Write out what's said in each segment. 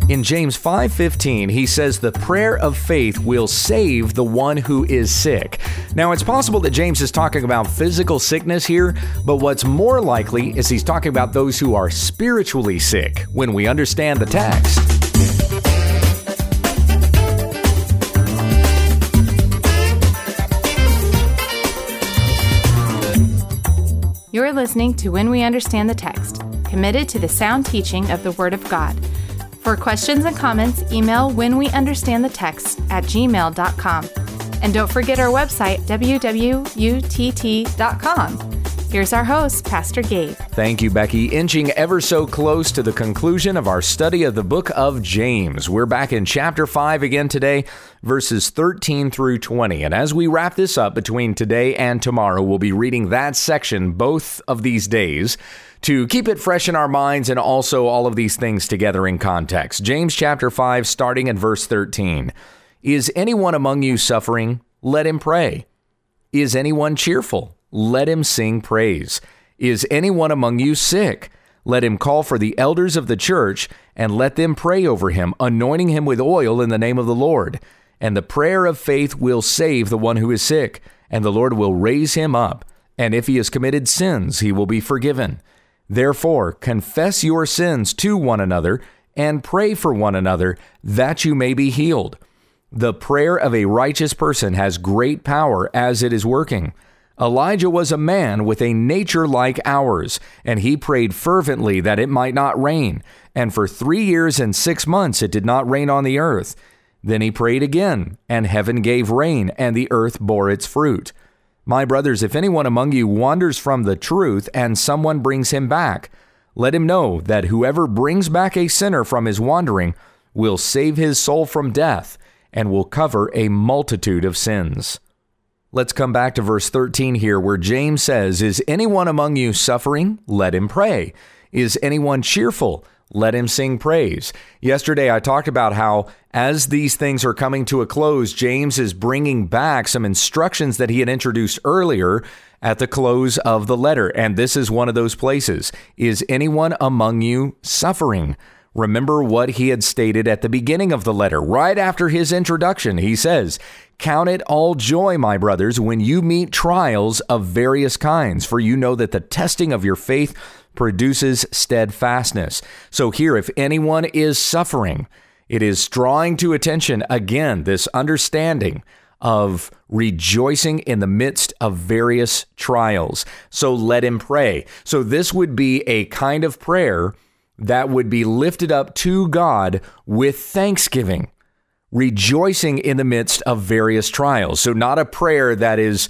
In James 5:15, he says the prayer of faith will save the one who is sick. Now, it's possible that James is talking about physical sickness here, but what's more likely is he's talking about those who are spiritually sick when we understand the text. You're listening to When We Understand the Text, committed to the sound teaching of the Word of God. For questions and comments, email whenweunderstandthetext@gmail.com. And don't forget our website, www.utt.com. Here's our host, Pastor Gabe. Thank you, Becky. Inching ever so close to the conclusion of our study of the book of James. We're back in chapter 5 again today, verses 13 through 20. And as we wrap this up between today and tomorrow, we'll be reading that section both of these days to keep it fresh in our minds and also all of these things together in context. James chapter 5, starting in verse 13. Is anyone among you suffering? Let him pray. Is anyone cheerful? Let him sing praise. Is anyone among you sick? Let him call for the elders of the church and let them pray over him, anointing him with oil in the name of the Lord. And the prayer of faith will save the one who is sick, and the Lord will raise him up. And if he has committed sins, he will be forgiven. Therefore, confess your sins to one another and pray for one another that you may be healed. The prayer of a righteous person has great power as it is working. Elijah was a man with a nature like ours, and he prayed fervently that it might not rain. And for 3 years and 6 months it did not rain on the earth. Then he prayed again, and heaven gave rain, and the earth bore its fruit. My brothers, if anyone among you wanders from the truth and someone brings him back, let him know that whoever brings back a sinner from his wandering will save his soul from death and will cover a multitude of sins. Let's come back to verse 13 here, where James says, Is anyone among you suffering? Let him pray. Is anyone cheerful? Let him sing praise. Yesterday, I talked about how as these things are coming to a close, James is bringing back some instructions that he had introduced earlier at the close of the letter. And this is one of those places. Is anyone among you suffering? Remember what he had stated at the beginning of the letter. Right after his introduction, he says, Count it all joy, my brothers, when you meet trials of various kinds, for you know that the testing of your faith produces steadfastness. So here, if anyone is suffering, it is drawing to attention, again, this understanding of rejoicing in the midst of various trials. So let him pray. So this would be a kind of prayer that would be lifted up to God with thanksgiving, rejoicing in the midst of various trials. So not a prayer that is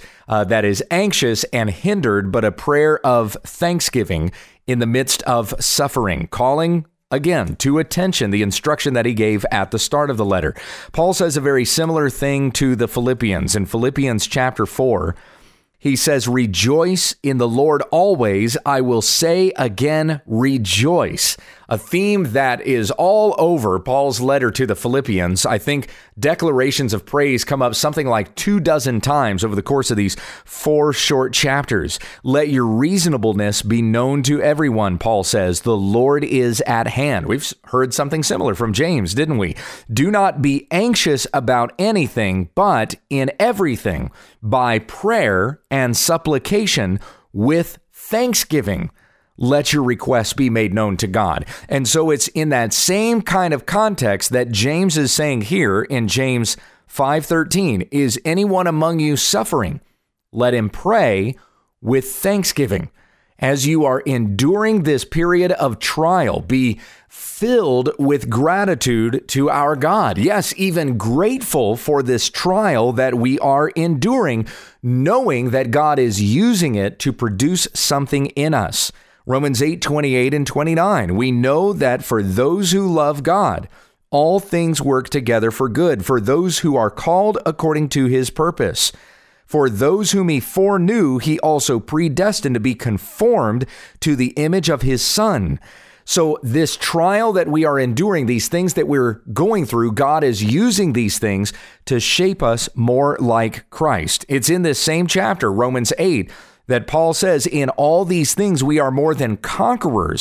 anxious and hindered, but a prayer of thanksgiving in the midst of suffering, calling again to attention the instruction that he gave at the start of the letter. Paul says a very similar thing to the Philippians. In Philippians chapter 4, he says, Rejoice in the Lord always. I will say again, rejoice. A theme that is all over Paul's letter to the Philippians. I think declarations of praise come up something like 24 times over the course of these 4 short chapters. Let your reasonableness be known to everyone, Paul says. The Lord is at hand. We've heard something similar from James, didn't we? Do not be anxious about anything, but in everything, by prayer and supplication with thanksgiving, let your requests be made known to God. And so it's in that same kind of context that James is saying here in James 5:13, is anyone among you suffering? Let him pray with thanksgiving. As you are enduring this period of trial, be filled with gratitude to our God. Yes, even grateful for this trial that we are enduring, knowing that God is using it to produce something in us. Romans 8:28 and 29. We know that for those who love God, all things work together for good, for those who are called according to his purpose. For those whom he foreknew, he also predestined to be conformed to the image of his Son. So this trial that we are enduring, these things that we're going through, God is using these things to shape us more like Christ. It's in this same chapter, Romans 8, that Paul says, in all these things we are more than conquerors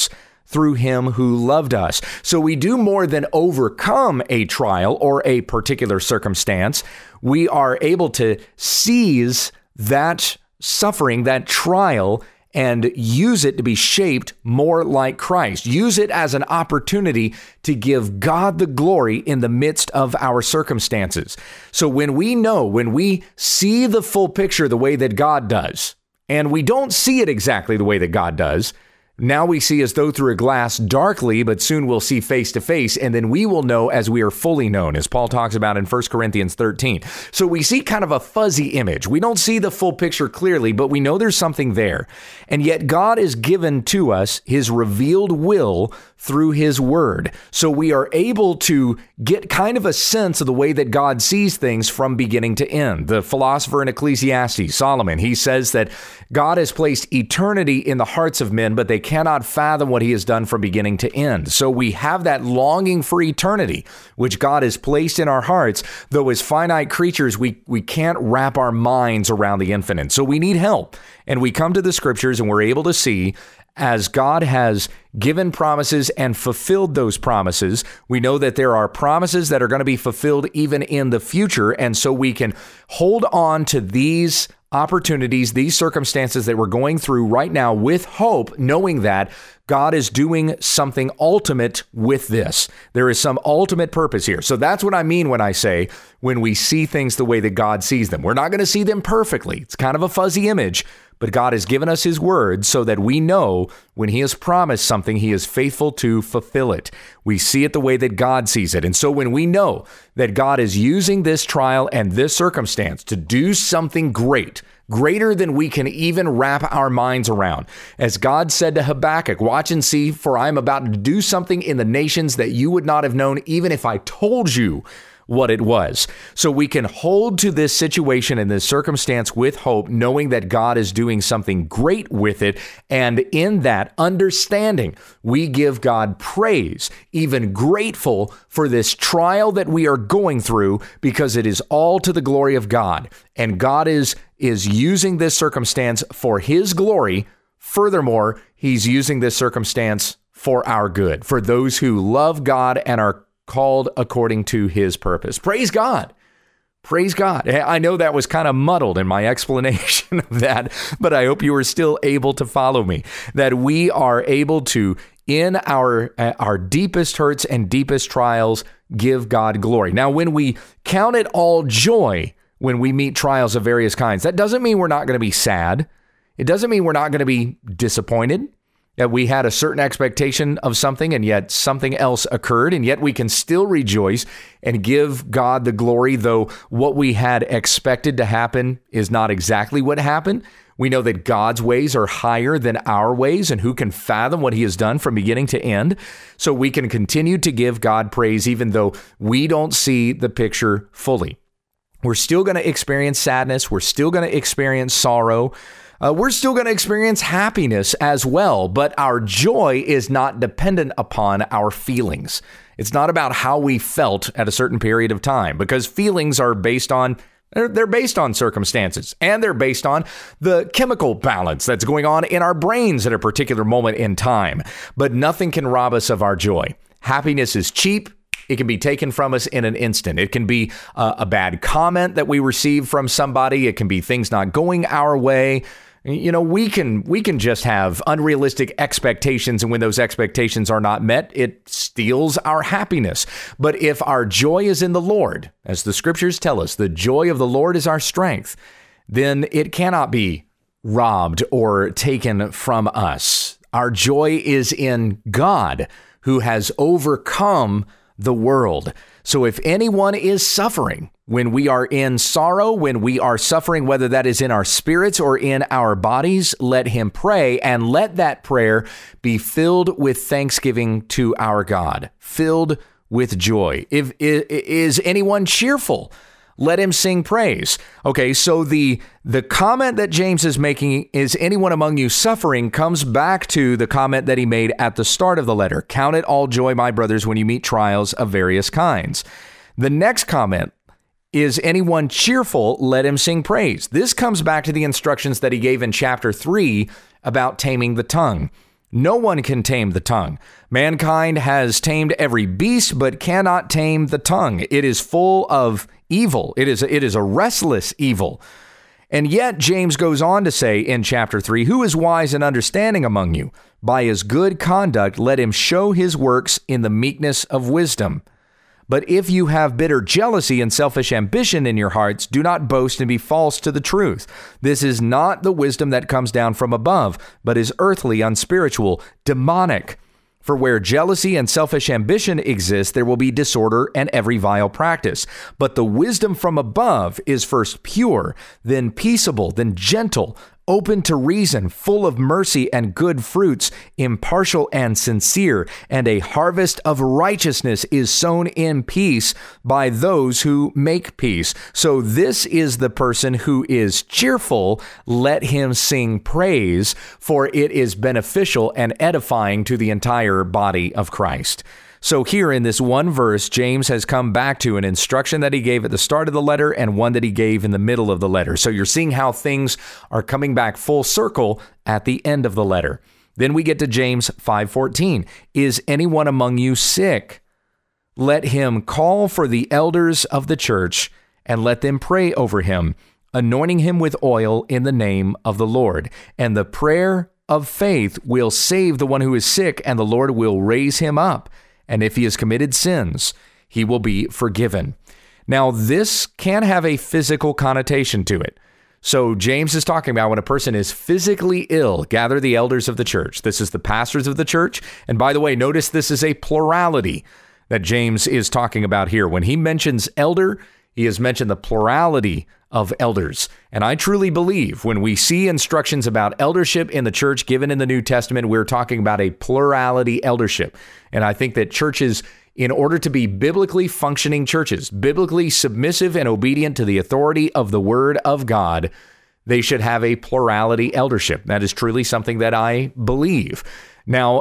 through him who loved us. So we do more than overcome a trial or a particular circumstance. We are able to seize that suffering, that trial, and use it to be shaped more like Christ. Use it as an opportunity to give God the glory in the midst of our circumstances. So when we see the full picture the way that God does, and we don't see it exactly the way that God does, now we see as though through a glass darkly, but soon we'll see face to face, and then we will know as we are fully known, as Paul talks about in 1 Corinthians 13. So we see kind of a fuzzy image. We don't see the full picture clearly, but we know there's something there. And yet God has given to us his revealed will through his word. So we are able to get kind of a sense of the way that God sees things from beginning to end. The philosopher in Ecclesiastes, Solomon, he says that God has placed eternity in the hearts of men, but they cannot fathom what he has done from beginning to end. So we have that longing for eternity, which God has placed in our hearts, though as finite creatures, we can't wrap our minds around the infinite. So we need help. And we come to the scriptures and we're able to see, as God has given promises and fulfilled those promises, we know that there are promises that are going to be fulfilled even in the future. And so we can hold on to these opportunities, these circumstances that we're going through right now with hope, knowing that God is doing something ultimate with this. There is some ultimate purpose here. So that's what I mean when I say, when we see things the way that God sees them. We're not going to see them perfectly. It's kind of a fuzzy image, but God has given us his word so that we know when he has promised something, he is faithful to fulfill it. We see it the way that God sees it. And so when we know that God is using this trial and this circumstance to do something greater than we can even wrap our minds around. As God said to Habakkuk, watch and see, for I am about to do something in the nations that you would not have known, even if I told you what it was. So we can hold to this situation and this circumstance with hope, knowing that God is doing something great with it. And in that understanding, we give God praise, even grateful for this trial that we are going through, because it is all to the glory of God. And God is using this circumstance for his glory. Furthermore, he's using this circumstance for our good, for those who love God and are called according to his purpose. Praise God. Praise God. I know that was kind of muddled in my explanation of that, but I hope you were still able to follow me, that we are able to, in our deepest hurts and deepest trials, give God glory. Now, when we count it all joy when we meet trials of various kinds, that doesn't mean we're not going to be sad. It doesn't mean we're not going to be disappointed, that we had a certain expectation of something and yet something else occurred, and yet we can still rejoice and give God the glory, though what we had expected to happen is not exactly what happened. We know that God's ways are higher than our ways, and who can fathom what he has done from beginning to end? So we can continue to give God praise even though we don't see the picture fully. We're still going to experience sadness. We're still going to experience sorrow. We're still going to experience happiness as well, but our joy is not dependent upon our feelings. It's not about how we felt at a certain period of time, because feelings are based on circumstances, and they're based on the chemical balance that's going on in our brains at a particular moment in time. But nothing can rob us of our joy. Happiness is cheap. It can be taken from us in an instant. It can be a bad comment that we receive from somebody. It can be things not going our way. You know, we can just have unrealistic expectations, and when those expectations are not met, it steals our happiness. But if our joy is in the Lord, as the scriptures tell us, the joy of the Lord is our strength, then it cannot be robbed or taken from us. Our joy is in God, who has overcome the world. So if anyone is suffering, when we are in sorrow, when we are suffering, whether that is in our spirits or in our bodies, let him pray, and let that prayer be filled with thanksgiving to our God, filled with joy. Is anyone cheerful? Let him sing praise. Okay, so the comment that James is making, is anyone among you suffering, comes back to the comment that he made at the start of the letter. Count it all joy, my brothers, when you meet trials of various kinds. The next comment, is anyone cheerful? Let him sing praise. This comes back to the instructions that he gave in chapter 3 about taming the tongue. No one can tame the tongue. Mankind has tamed every beast, but cannot tame the tongue. It is full of evil. It is a restless evil. And yet James goes on to say in chapter 3, who is wise and understanding among you? By his good conduct, let him show his works in the meekness of wisdom. But if you have bitter jealousy and selfish ambition in your hearts, do not boast and be false to the truth. This is not the wisdom that comes down from above, but is earthly, unspiritual, demonic. For where jealousy and selfish ambition exist, there will be disorder and every vile practice. But the wisdom from above is first pure, then peaceable, then gentle, open to reason, full of mercy and good fruits, impartial and sincere, and a harvest of righteousness is sown in peace by those who make peace. So this is the person who is cheerful. Let him sing praise, for it is beneficial and edifying to the entire body of Christ. So here in this one verse, James has come back to an instruction that he gave at the start of the letter and one that he gave in the middle of the letter. So you're seeing how things are coming back full circle at the end of the letter. Then we get to James 5:14. Is anyone among you sick? Let him call for the elders of the church and let them pray over him, anointing him with oil in the name of the Lord. And the prayer of faith will save the one who is sick, and the Lord will raise him up. And if he has committed sins, he will be forgiven. Now, this can have a physical connotation to it. So James is talking about when a person is physically ill, gather the elders of the church. This is the pastors of the church. And by the way, notice this is a plurality that James is talking about here. When he mentions elder, he has mentioned the plurality of elders. And I truly believe when we see instructions about eldership in the church given in the New Testament, we're talking about a plurality eldership. And I think that churches, in order to be biblically functioning churches, biblically submissive and obedient to the authority of the Word of God, they should have a plurality eldership. That is truly something that I believe. Now,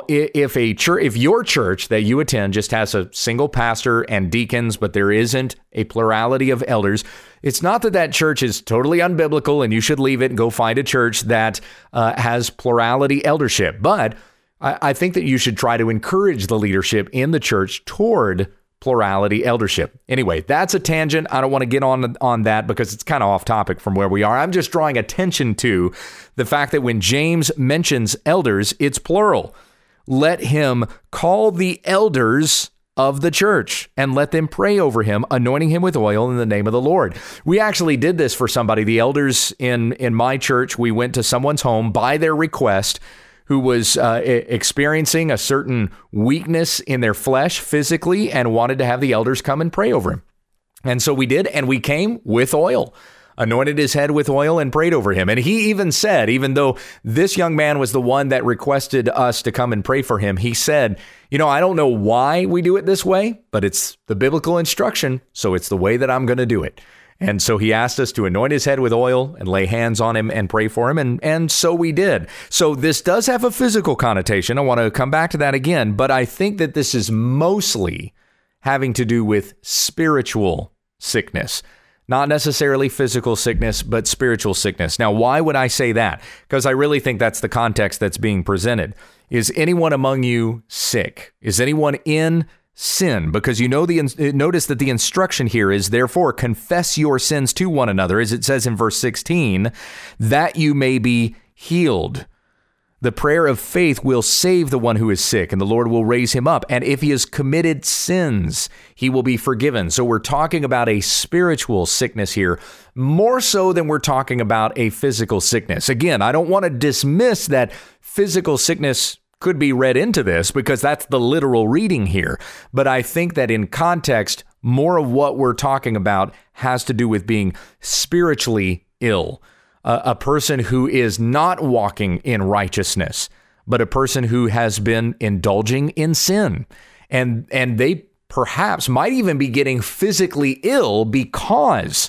if your church that you attend just has a single pastor and deacons, but there isn't a plurality of elders, it's not that that church is totally unbiblical and you should leave it and go find a church that has plurality eldership. But I think that you should try to encourage the leadership in the church toward plurality eldership. Anyway, that's a tangent. I don't want to get on that because it's kind of off topic from where we are. I'm just drawing attention to the fact that when James mentions elders, it's plural. Let him call the elders of the church and let them pray over him, anointing him with oil in the name of the Lord. We actually did this for somebody. The elders in my church, we went to someone's home by their request who was experiencing a certain weakness in their flesh physically and wanted to have the elders come and pray over him. And so we did, and we came with oil, anointed his head with oil and prayed over him. And he even said, even though this young man was the one that requested us to come and pray for him, he said, I don't know why we do it this way, but it's the biblical instruction, so it's the way that I'm going to do it. And so he asked us to anoint his head with oil and lay hands on him and pray for him. And so we did. So this does have a physical connotation. I want to come back to that again. But I think that this is mostly having to do with spiritual sickness, not necessarily physical sickness, but spiritual sickness. Now, why would I say that? Because I really think that's the context that's being presented. Is anyone among you sick? Is anyone in sin? Because notice that the instruction here is, therefore, confess your sins to one another, as it says in verse 16, that you may be healed. The prayer of faith will save the one who is sick, and the Lord will raise him up. And if he has committed sins, he will be forgiven. So we're talking about a spiritual sickness here, more so than we're talking about a physical sickness. Again, I don't want to dismiss that physical sickness could be read into this because that's the literal reading here. But I think that in context, more of what we're talking about has to do with being spiritually ill. A person who is not walking in righteousness, but a person who has been indulging in sin. And they perhaps might even be getting physically ill because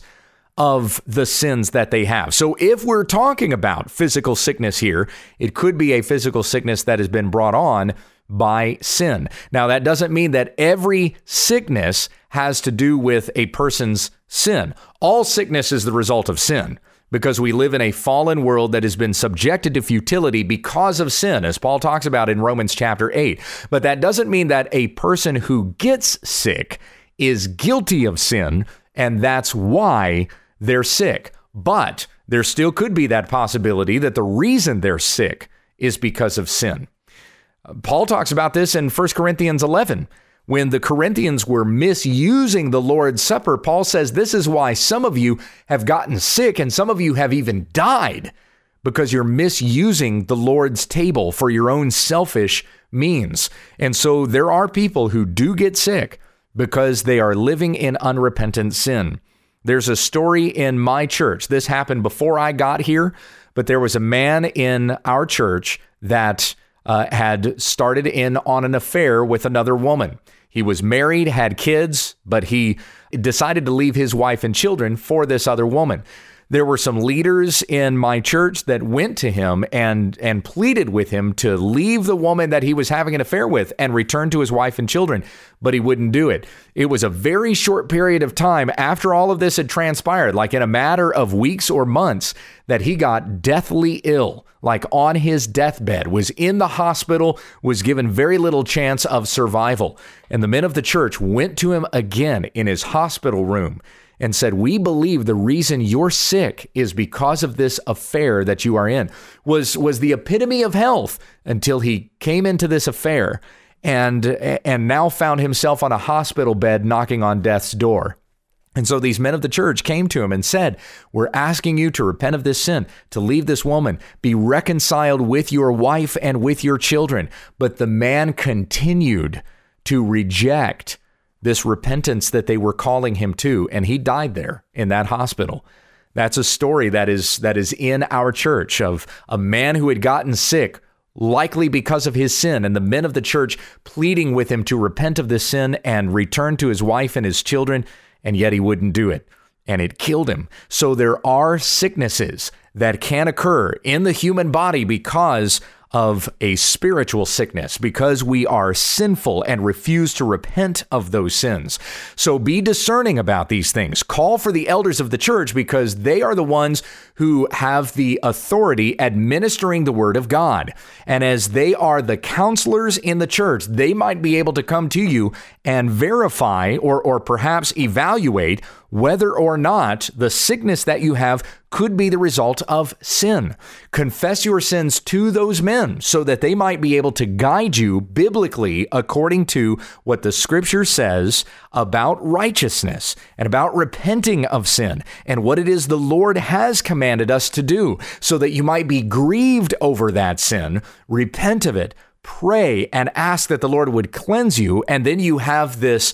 of the sins that they have. So if we're talking about physical sickness here, it could be a physical sickness that has been brought on by sin. Now, that doesn't mean that every sickness has to do with a person's sin. All sickness is the result of sin. because we live in a fallen world that has been subjected to futility because of sin, as Paul talks about in Romans chapter 8. But that doesn't mean that a person who gets sick is guilty of sin, and that's why they're sick. But there still could be that possibility that the reason they're sick is because of sin. Paul talks about this in 1 Corinthians 11. When the Corinthians were misusing the Lord's Supper, Paul says this is why some of you have gotten sick and some of you have even died, because you're misusing the Lord's table for your own selfish means. And so there are people who do get sick because they are living in unrepentant sin. There's a story in my church. This happened before I got here, but there was a man in our church that had started in on an affair with another woman. He was married, had kids, but he decided to leave his wife and children for this other woman. There were some leaders in my church that went to him and pleaded with him to leave the woman that he was having an affair with and return to his wife and children, but he wouldn't do it. It was a very short period of time after all of this had transpired, like in a matter of weeks or months, that he got deathly ill, like on his deathbed, was in the hospital, was given very little chance of survival. And the men of the church went to him again in his hospital room and said, we believe the reason you're sick is because of this affair that you are in. Was the epitome of health until he came into this affair and now found himself on a hospital bed knocking on death's door. And so these men of the church came to him and said, we're asking you to repent of this sin, to leave this woman, be reconciled with your wife and with your children. But the man continued to reject this repentance that they were calling him to, and he died there in that hospital. That's a story that is in our church of a man who had gotten sick, likely because of his sin, and the men of the church pleading with him to repent of this sin and return to his wife and his children, and yet he wouldn't do it, and it killed him. So there are sicknesses that can occur in the human body because of a spiritual sickness, because we are sinful and refuse to repent of those sins. So be discerning about these things. Call for the elders of the church, because they are the ones who have the authority administering the word of God. And as they are the counselors in the church, they might be able to come to you and verify or perhaps evaluate whether or not the sickness that you have could be the result of sin. Confess your sins to those men so that they might be able to guide you biblically according to what the scripture says about righteousness and about repenting of sin and what it is the Lord has commanded us to do, so that you might be grieved over that sin, repent of it, pray and ask that the Lord would cleanse you, and then you have this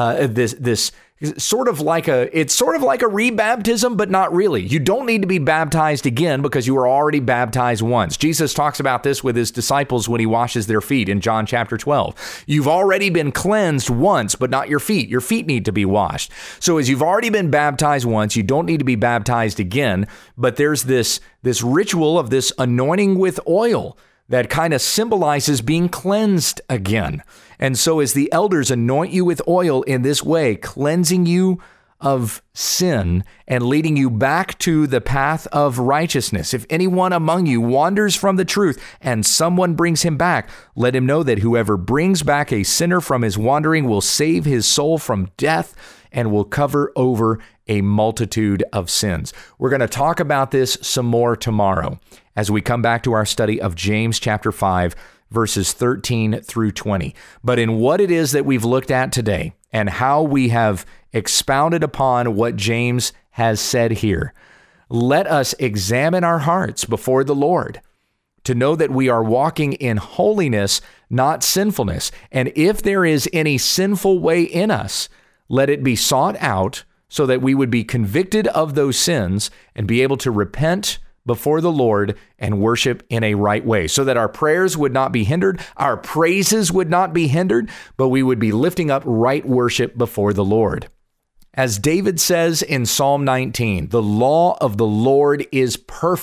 sort of like a rebaptism, but not really. You don't need to be baptized again because you were already baptized once. Jesus talks about this with his disciples when he washes their feet in John chapter 12. You've already been cleansed once, but not your feet. Your feet need to be washed. So as you've already been baptized once, you don't need to be baptized again, but there's this ritual of this anointing with oil that kind of symbolizes being cleansed again. And so as the elders anoint you with oil in this way, cleansing you of sin and leading you back to the path of righteousness. If anyone among you wanders from the truth and someone brings him back, let him know that whoever brings back a sinner from his wandering will save his soul from death and will cover over a multitude of sins. We're going to talk about this some more tomorrow as we come back to our study of James chapter 5, verses 13 through 20. But in what it is that we've looked at today and how we have expounded upon what James has said here, let us examine our hearts before the Lord to know that we are walking in holiness, not sinfulness. And if there is any sinful way in us, let it be sought out so that we would be convicted of those sins and be able to repent before the Lord and worship in a right way, so that our prayers would not be hindered, our praises would not be hindered, but we would be lifting up right worship before the Lord. As David says in Psalm 19, the law of the Lord is perfect,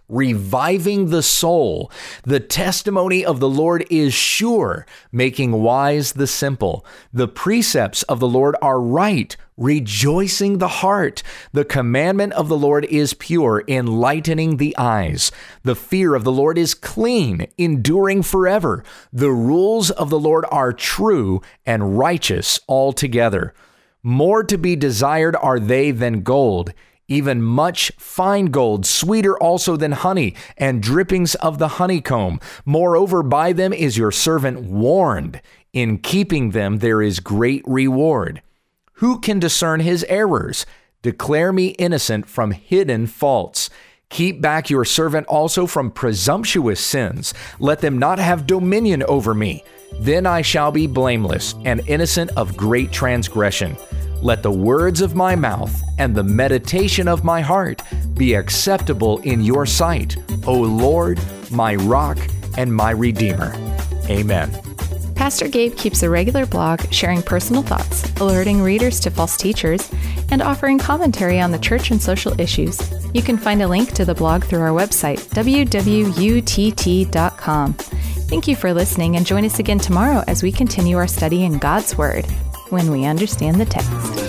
reviving the soul. The testimony of the Lord is sure, making wise the simple. The precepts of the Lord are right, rejoicing the heart. The commandment of the Lord is pure, enlightening the eyes. The fear of the Lord is clean, enduring forever. The rules of the Lord are true and righteous altogether. More to be desired are they than gold, even much fine gold, sweeter also than honey, and drippings of the honeycomb. Moreover, by them is your servant warned. In keeping them there is great reward. Who can discern his errors? Declare me innocent from hidden faults. Keep back your servant also from presumptuous sins. Let them not have dominion over me. Then I shall be blameless and innocent of great transgression. Let the words of my mouth and the meditation of my heart be acceptable in your sight, O Lord, my rock and my redeemer. Amen. Pastor Gabe keeps a regular blog sharing personal thoughts, alerting readers to false teachers, and offering commentary on the church and social issues. You can find a link to the blog through our website, www.utt.com. Thank you for listening, and join us again tomorrow as we continue our study in God's Word, when we understand the text.